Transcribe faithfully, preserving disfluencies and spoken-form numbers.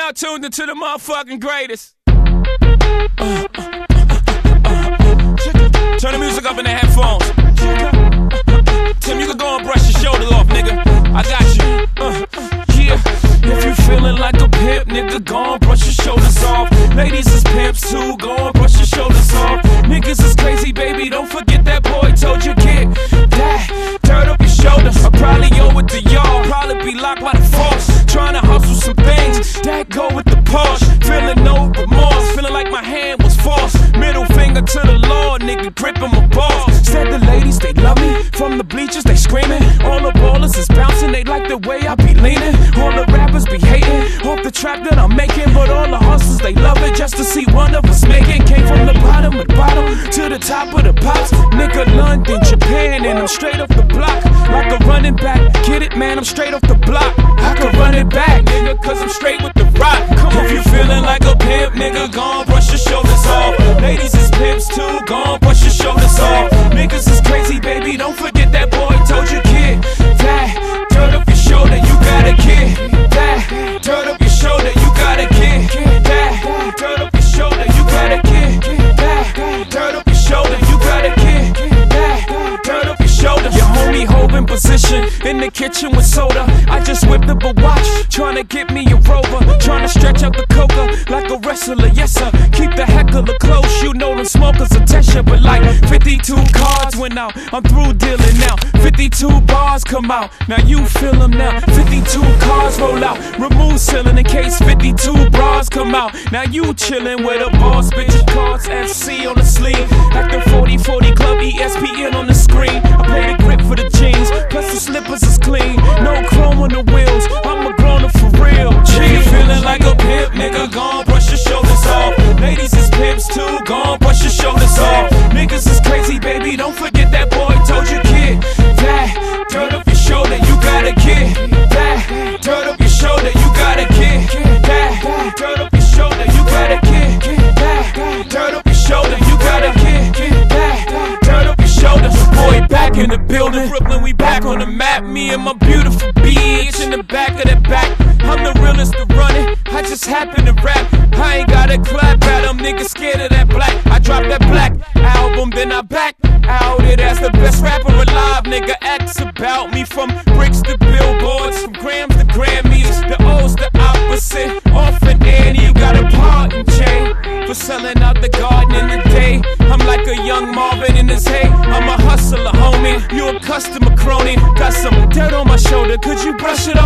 now tuned into the motherfucking greatest. Uh, uh, uh, uh, uh. Turn the music up in the headphones. Tim, you can go and brush your shoulders off, nigga. I got you. Uh, yeah. If you feeling like a pimp, nigga, go and brush your shoulders off. Ladies is pimps too, go and brush your shoulders off. Niggas is crazy, baby, don't forget that boy told you get that dirt up your shoulders. I probably owe it to y'all, probably be locked by the force. Trying to hustle some things that go with the Porsche. Feeling no remorse, feeling like my hand was forced. Middle finger to the Lord, nigga, gripping my balls. Said the ladies, they love me. From the bleachers, they screaming. All the ballers is bouncing, they like the way I be leaning. All the rappers be hating off the trap that I'm making. But all the hustlers, they love it just to see one of us making. Came from the bottom of the bottom to the top of the pops. Nigga, London, Japan, and I'm straight off the block. Like a running back, get it, man, I'm straight off the block. I can run it back, nigga, cause I'm straight with the rock. Come on, if you feeling like a pimp, nigga, go on, brush your shoulders off. Ladies is pimps too, go on, brush your shoulders off. Niggas is crazy, baby, don't forget that boy told you, kid. That dirt up your shoulder, you got a kid. That dirt up your shoulder, you got a kid. That dirt up your shoulder, you got a kid. That dirt up your shoulder, you got a kid. That dirt up your shoulder. Your homie holding position in the kitchen with soda. I just whipped up a watch, trying to get me a rover. Trying to stretch out the coca like a wrestler, yes sir. Keep the heckler close, you know them smokers will test you. But like fifty-two cards went out, I'm through dealing now. fifty-two bars come out, now you feel them now. fifty-two cars roll out, remove ceiling in case fifty-two bras come out. Now you chillin' with a boss, bitch, cards F C on the sleeve. Like the forty forty club, E S P N on the screen. I play the grip for the jeans, plus the slippers is clean. No chrome on the wheels, I'm a grown-up for real. G, feeling like a pimp, nigga, go on, brush your shoulders off. Ladies is pimps too, go on, brush your shoulders off. Niggas is crazy, baby, don't forget that boy told you, kid. That dirt up your shoulder, you got a kid. That dirt up your shoulder, you got a kid. That dirt up your shoulder, you got a kid. That dirt up your shoulder, you got a kid. That dirt up your shoulder. Boy, back in the building, Brooklyn, we back on the map. Me and my beautiful bitch in the back of the back. I'm the realest to run it, I just happen to rap. I ain't got a clap at them, niggas scared of that black. I dropped that black album, then I back out it as the best rapper alive. Nigga, X about me, from bricks to billboards, from grams to Grammys. The O's the opposite, orphan Annie, you got a part in chain for selling out the garden in the day. I'm like a young Marvin in his hay. I'm a hustler, homie, you a customer crony. Got some dirt on my shoulder, could you brush it